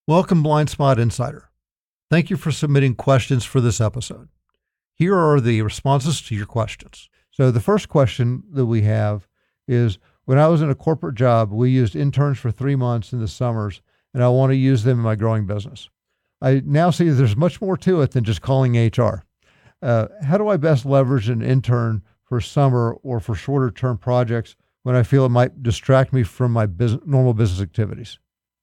Welcome, Blind Spot Insider. Thank you for submitting questions for this episode. Here are the responses to your questions. So the first question that we have is, when I was in a corporate job, we used interns for 3 months in the summers, and I want to use them in my growing business. I now see there's much more to it than just calling HR. How do I best leverage an intern for summer or for shorter term projects when I feel it might distract me from my normal business activities?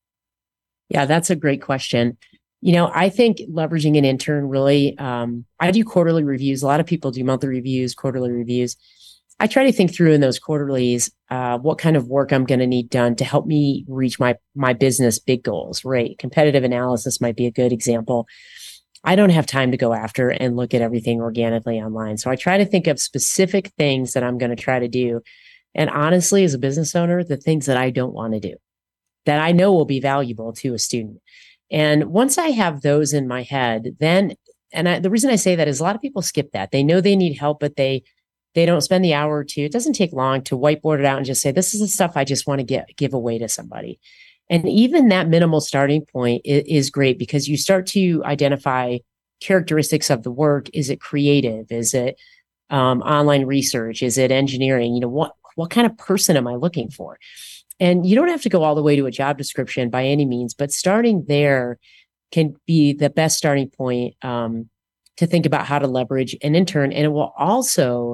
Yeah, that's a great question. I think leveraging an intern really, I do quarterly reviews. A lot of people do monthly reviews, quarterly reviews. I try to think through in those quarterlies what kind of work I'm going to need done to help me reach my business big goals, right? Competitive analysis might be a good example. I don't have time to go after and look at everything organically online. So I try to think of specific things that I'm going to try to do. And honestly, as a business owner, the things that I don't want to do that I know will be valuable to a student. And once I have those in my head, the reason I say that is a lot of people skip that. They know they need help, but they don't spend the hour or two. It doesn't take long to whiteboard it out and just say, this is the stuff I just want to give away to somebody. And even that minimal starting point is great because you start to identify characteristics of the work. Is it creative? Is it online research? Is it engineering? What kind of person am I looking for? And you don't have to go all the way to a job description by any means, but starting there can be the best starting point to think about how to leverage an intern. And it will also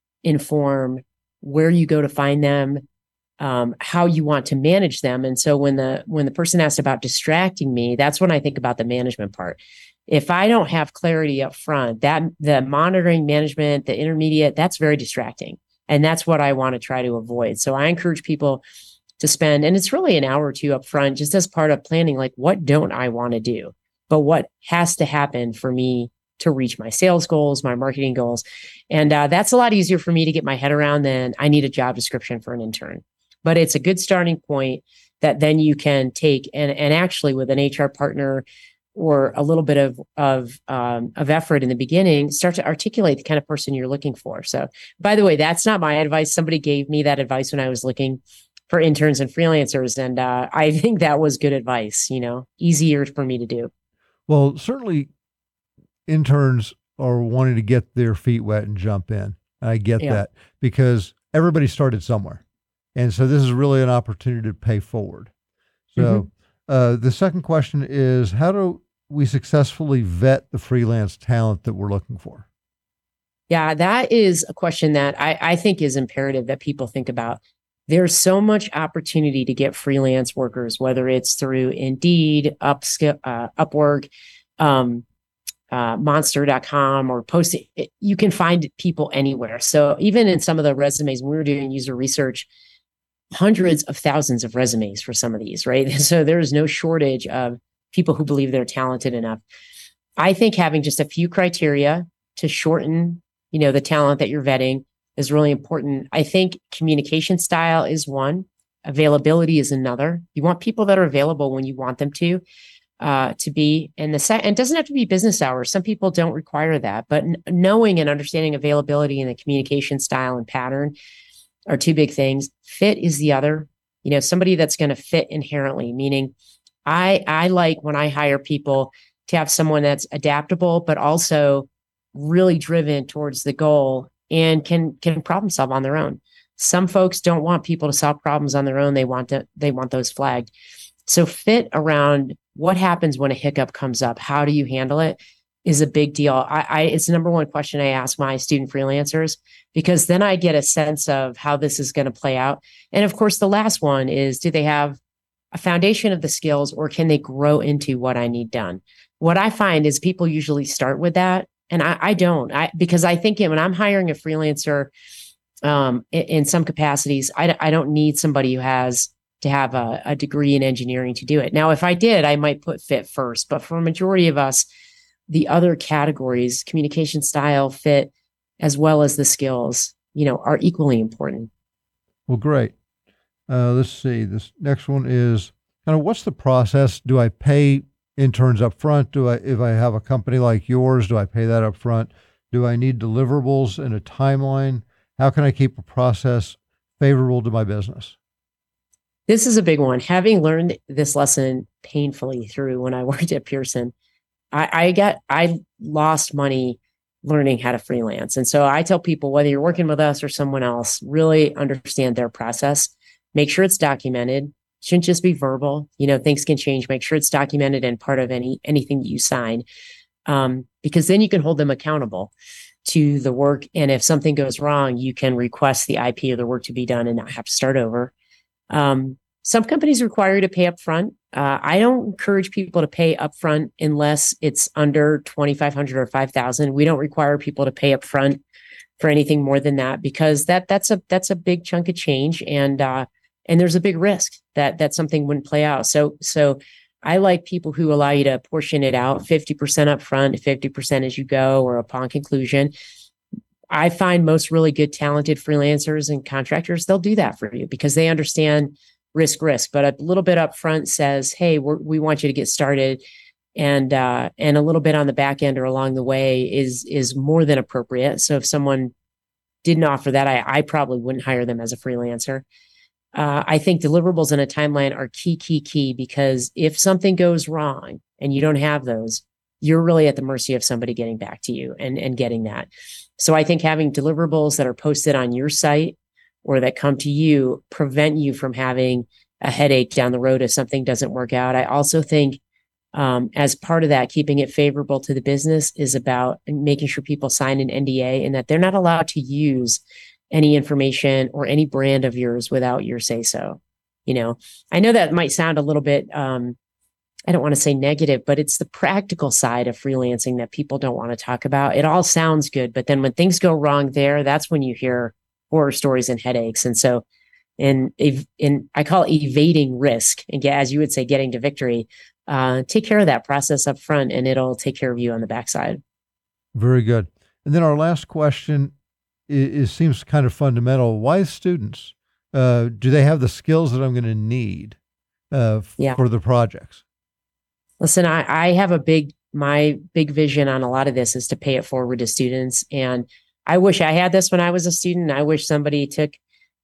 inform where you go to find them, how you want to manage them. And so when the person asked about distracting me, that's when I think about the management part. If I don't have clarity up front, that the monitoring management, the intermediate, that's very distracting. And that's what I want to try to avoid. So I encourage people to spend, and it's really an hour or two up front, just as part of planning, like, what don't I want to do, but what has to happen for me to reach my sales goals, my marketing goals. And that's a lot easier for me to get my head around than I need a job description for an intern. But it's a good starting point that then you can take and actually with an HR partner or a little bit of effort in the beginning, start to articulate the kind of person you're looking for. So, by the way, that's not my advice. Somebody gave me that advice when I was looking for interns and freelancers, and I think that was good advice. Easier for me to do. Well, certainly interns are wanting to get their feet wet and jump in. I get Yeah. that because everybody started somewhere. And so this is really an opportunity to pay forward. So the second question is, how do we successfully vet the freelance talent that we're looking for? Yeah, that is a question that I think is imperative that people think about. There's so much opportunity to get freelance workers, whether it's through Indeed, Upwork, Monster.com, or Post. You can find people anywhere. So even in some of the resumes, when we were doing user research, hundreds of thousands of resumes for some of these, right? So there is no shortage of people who believe they're talented enough. I think having just a few criteria to shorten, the talent that you're vetting is really important. I think communication style is one. Availability is another. You want people that are available when you want them to be. And it doesn't have to be business hours. Some people don't require that, but knowing and understanding availability and the communication style and pattern are two big things. Fit is the other. Somebody that's going to fit inherently, meaning I like when I hire people to have someone that's adaptable, but also really driven towards the goal and can problem solve on their own. Some folks don't want people to solve problems on their own. They want those flagged. So fit around what happens when a hiccup comes up. How do you handle it is a big deal. It's the number one question I ask my student freelancers, because then I get a sense of how this is going to play out. And of course, the last one is, do they have a foundation of the skills, or can they grow into what I need done? What I find is people usually start with that. And I don't, because I think when I'm hiring a freelancer in some capacities, I don't need somebody who has to have a degree in engineering to do it. Now, if I did, I might put fit first. But for a majority of us, the other categories, communication style, fit, as well as the skills, are equally important. Well, great. Let's see. This next one is kind of, what's the process? Do I pay interns up front? If I have a company like yours, do I pay that up front? Do I need deliverables and a timeline? How can I keep a process favorable to my business? This is a big one. Having learned this lesson painfully through when I worked at Pearson, I lost money learning how to freelance. And so I tell people, whether you're working with us or someone else, really understand their process. Make sure it's documented. Shouldn't just be verbal. Things can change. Make sure it's documented and part of anything that you sign, because then you can hold them accountable to the work. And if something goes wrong, you can request the IP of the work to be done and not have to start over. Some companies require you to pay up front. I don't encourage people to pay upfront unless it's under 2,500 or 5,000. We don't require people to pay upfront for anything more than that, because that's a big chunk of change, and there's a big risk that something wouldn't play out. So I like people who allow you to portion it out, 50% upfront, 50% as you go, or upon conclusion. I find most really good, talented freelancers and contractors, they'll do that for you because they understand risk. But a little bit upfront says, hey, we want you to get started. And a little bit on the back end or along the way is more than appropriate. So if someone didn't offer that, I probably wouldn't hire them as a freelancer. I think deliverables and a timeline are key, because if something goes wrong and you don't have those, you're really at the mercy of somebody getting back to you and getting that. So I think having deliverables that are posted on your site or that come to you prevent you from having a headache down the road if something doesn't work out. I also think as part of that, keeping it favorable to the business is about making sure people sign an NDA and that they're not allowed to use any information or any brand of yours without your say so. I know that might sound a little bit, I don't want to say negative, but it's the practical side of freelancing that people don't want to talk about. It all sounds good, but then when things go wrong there, that's when you hear horror stories and headaches. And so I call it evading risk, and as you would say, getting to victory. Take care of that process up front and it'll take care of you on the backside. Very good. And then our last question seems kind of fundamental. Why students? Do they have the skills that I'm going to need for the projects? Listen, I have my big vision on a lot of this is to pay it forward to students. And I wish I had this when I was a student. I wish somebody took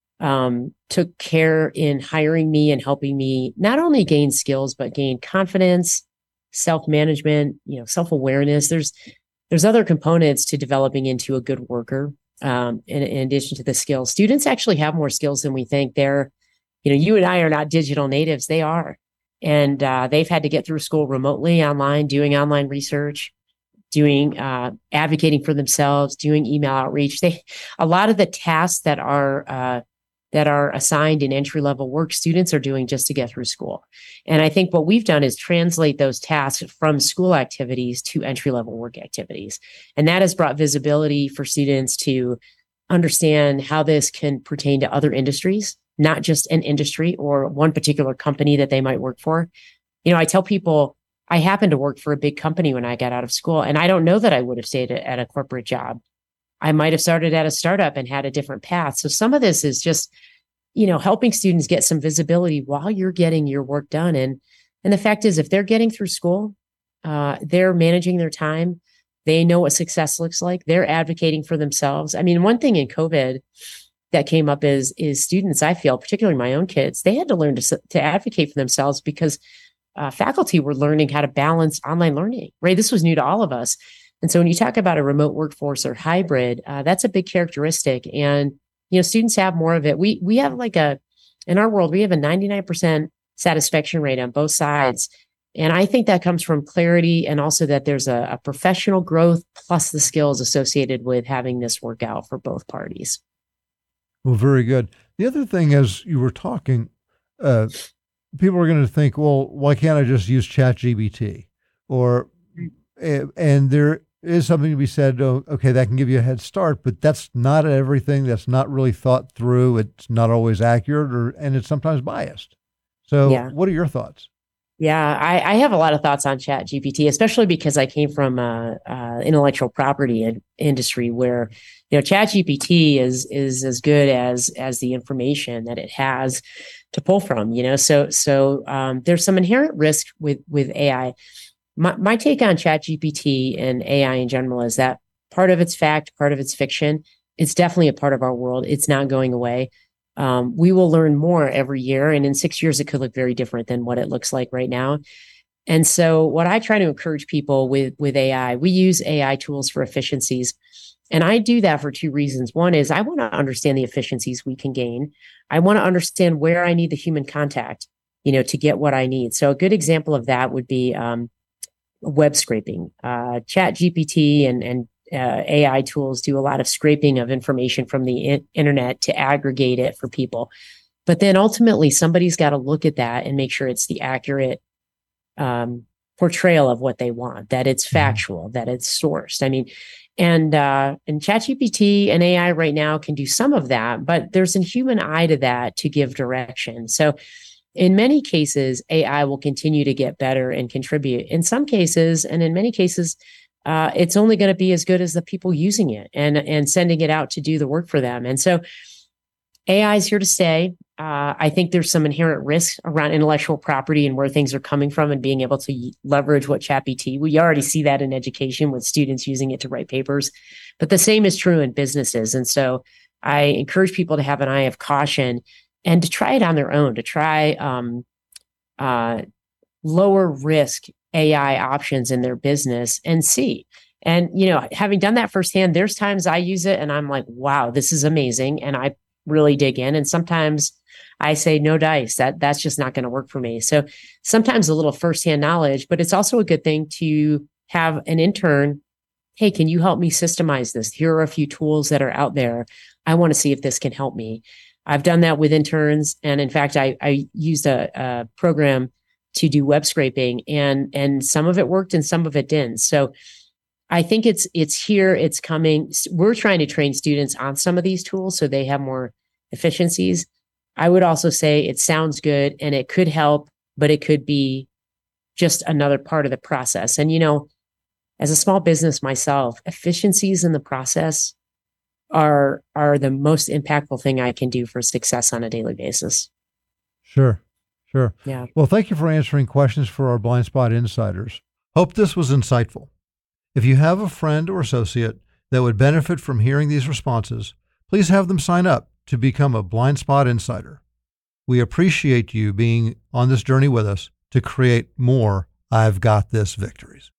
care in hiring me and helping me not only gain skills, but gain confidence, self-management, self-awareness. There's other components to developing into a good worker. In addition to the skills, students actually have more skills than we think. You and I are not digital natives. They are. And they've had to get through school remotely, online, doing online research, doing advocating for themselves, doing email outreach. A lot of the tasks that are assigned in entry-level work, students are doing just to get through school. And I think what we've done is translate those tasks from school activities to entry-level work activities. And that has brought visibility for students to understand how this can pertain to other industries, not just an industry or one particular company that they might work for. I tell people I happened to work for a big company when I got out of school, and I don't know that I would have stayed at a corporate job. I might have started at a startup and had a different path. So some of this is just, helping students get some visibility while you're getting your work done. And the fact is, if they're getting through school, they're managing their time. They know what success looks like. They're advocating for themselves. I mean, one thing in COVID that came up is students, I feel, particularly my own kids, they had to learn to advocate for themselves because faculty were learning how to balance online learning, right? This was new to all of us. And so when you talk about a remote workforce or hybrid, that's a big characteristic. And, students have more of it. We have in our world, we have a 99% satisfaction rate on both sides. And I think that comes from clarity and also that there's a professional growth plus the skills associated with having this work out for both parties. Well, very good. The other thing, as you were talking, people are going to think, well, why can't I just use ChatGPT? And there is something to be said, okay, that can give you a head start, but that's not everything. That's not really thought through. It's not always accurate and it's sometimes biased. So What are your thoughts? Yeah, I have a lot of thoughts on ChatGPT, especially because I came from intellectual property industry where, ChatGPT is as good as the information that it has to pull from. So there's some inherent risk with AI. My take on ChatGPT and AI in general is that part of it's fact, part of it's fiction. It's definitely a part of our world. It's not going away. We will learn more every year. And in 6 years, it could look very different than what it looks like right now. And so what I try to encourage people with AI, we use AI tools for efficiencies. And I do that for two reasons. One is I want to understand the efficiencies we can gain. I want to understand where I need the human contact, to get what I need. So a good example of that would be web scraping. Chat GPT and AI tools do a lot of scraping of information from the internet to aggregate it for people. But then ultimately, somebody's got to look at that and make sure it's the accurate portrayal of what they want, that it's factual, that it's sourced. I mean, and ChatGPT and AI right now can do some of that, but there's a human eye to that to give direction. So in many cases, AI will continue to get better and contribute. In some cases, and in many cases, it's only going to be as good as the people using it and sending it out to do the work for them. And so AI is here to stay. I think there's some inherent risks around intellectual property and where things are coming from and being able to leverage what ChatGPT. We already see that in education with students using it to write papers, but the same is true in businesses. And so I encourage people to have an eye of caution and to try it on their own, to try lower risk AI options in their business and see. And, having done that firsthand, there's times I use it and I'm like, wow, this is amazing. And I really dig in. And sometimes I say, no dice, that's just not going to work for me. So sometimes a little firsthand knowledge, but it's also a good thing to have an intern. Hey, can you help me systemize this? Here are a few tools that are out there. I want to see if this can help me. I've done that with interns. And in fact, I used a program to do web scraping and some of it worked and some of it didn't. So I think it's here, it's coming. We're trying to train students on some of these tools so they have more efficiencies. I would also say it sounds good and it could help, but it could be just another part of the process. And, as a small business myself, efficiencies in the process are the most impactful thing I can do for success on a daily basis. Sure. Yeah. Well, thank you for answering questions for our Blind Spot Insiders. Hope this was insightful. If you have a friend or associate that would benefit from hearing these responses, please have them sign up to become a Blind Spot Insider. We appreciate you being on this journey with us to create more I've Got This victories.